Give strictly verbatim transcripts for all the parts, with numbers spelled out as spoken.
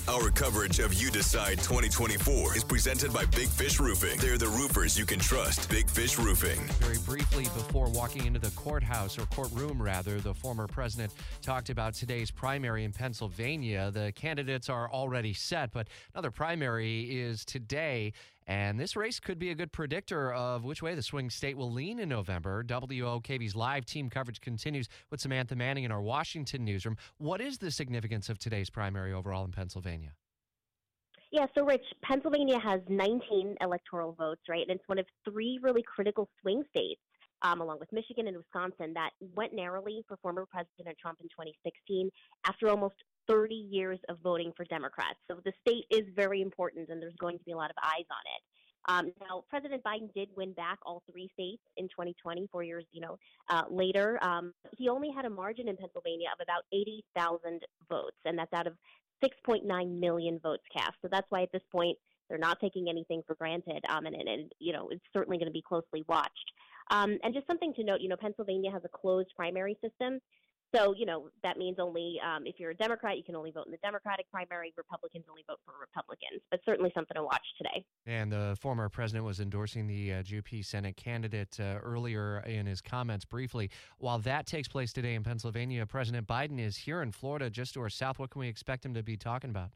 Our coverage of You Decide twenty twenty-four is presented by Big Fish Roofing. They're the roofers you can trust. Big Fish Roofing. Very briefly, before walking into the courthouse, or courtroom rather, the former president talked about today's primary in Pennsylvania. The candidates are already set, but another primary is today. And this race could be a good predictor of which way the swing state will lean in November. W O K V's live team coverage continues with Samantha Manning in our Washington newsroom. What is the significance of today's primary overall in Pennsylvania? Yeah, so Rich, Pennsylvania has nineteen electoral votes, right? And it's one of three really critical swing states, um, along with Michigan and Wisconsin, that went narrowly for former President Trump in twenty sixteen after almost thirty years of voting for Democrats. So the state is very important, and there's going to be a lot of eyes on it. Um, now, President Biden did win back all three states in twenty twenty, four years, you know, uh, later. Um, he only had a margin in Pennsylvania of about eighty thousand votes, and that's out of six point nine million votes cast. So that's why at this point they're not taking anything for granted, um, and, and, and, you know, it's certainly going to be closely watched. Um, and just something to note, you know, Pennsylvania has a closed primary system. So, you know, that means only um, if you're a Democrat, you can only vote in the Democratic primary. Republicans only vote for Republicans. But certainly something to watch today. And the former president was endorsing the uh, G O P Senate candidate uh, earlier in his comments briefly. While that takes place today in Pennsylvania, President Biden is here in Florida, just to our south. What can we expect him to be talking about?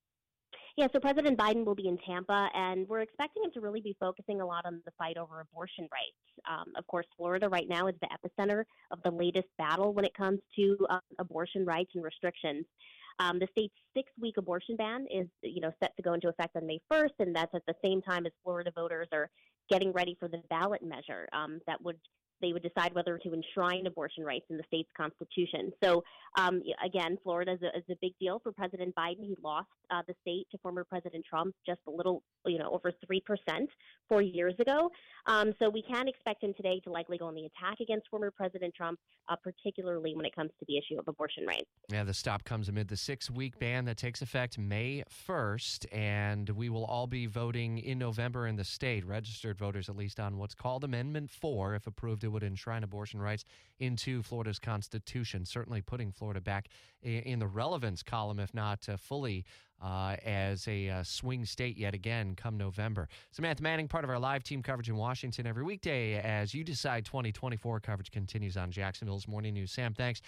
Yeah, so President Biden will be in Tampa, and we're expecting him to really be focusing a lot on the fight over abortion rights. Um, of course, Florida right now is the epicenter of the latest battle when it comes to uh, abortion rights and restrictions. Um, the state's six-week abortion ban is, you know, set to go into effect on May first, and that's at the same time as Florida voters are getting ready for the ballot measure um, that would they would decide whether to enshrine abortion rights in the state's constitution. So, um, again, Florida is a, is a big deal for President Biden. He lost uh, the state to former President Trump just a little, you know, over three percent four years ago. Um, so we can expect him today to likely go on the attack against former President Trump, uh, particularly when it comes to the issue of abortion rights. Yeah, the stop comes amid the six-week ban that takes effect May first, and we will all be voting in November in the state, registered voters at least, on what's called Amendment four. If approved, it would enshrine abortion rights into Florida's constitution, certainly putting Florida back in the relevance column, if not uh, fully uh, as a uh, swing state yet again come November. Samantha Manning, part of our live team coverage in Washington every weekday as You Decide twenty twenty-four coverage continues on Jacksonville's Morning News. Sam, thanks.